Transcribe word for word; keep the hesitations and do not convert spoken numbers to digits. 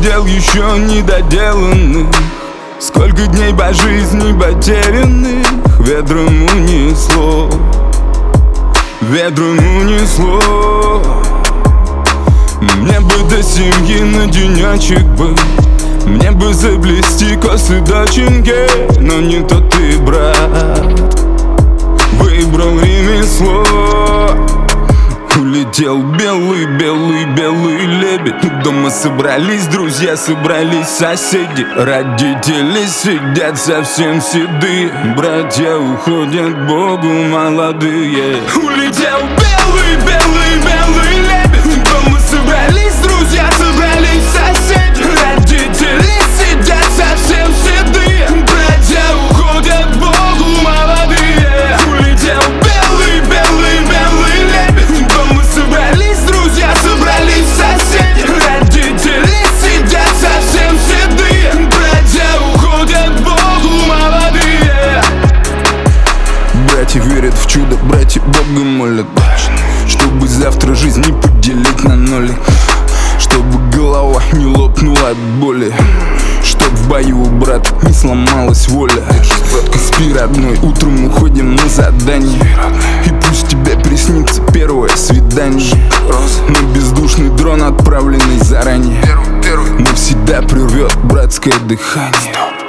дел еще недоделанных, сколько дней по жизни потерянных. Ветром унесло, ветром унесло. Мне бы до семьи на денечек бы, мне бы заплести косы доченьки. Но не тот ты, брат, выбрал ремесло. Улетел белый, белый, белый лебедь. Дома собрались друзья, собрались соседи. Родители сидят совсем седые, братья уходят к Богу молодые. Улетел белый, белый, белый лебедь. Дома собрались друзья, собрались соседи. Родители сидят совсем седые, братья уходят к Богу молодые. Улетел белый, белый, белый лебедь. Дома собрались друзья, собрались соседи. Родители сидят совсем седые, братья уходят к Богу молодые. Братья верят в чудо, братья Бога молят, чтобы завтра жизнь не поделить на ноли, чтобы голова не лопнула от боли, чтоб в бою у брата не сломалась воля. Спи, родной, утром уходим на задание, и пусть тебе приснится первое свидание. Но бездушный дрон, отправленный заранее, навсегда прервет братское дыхание.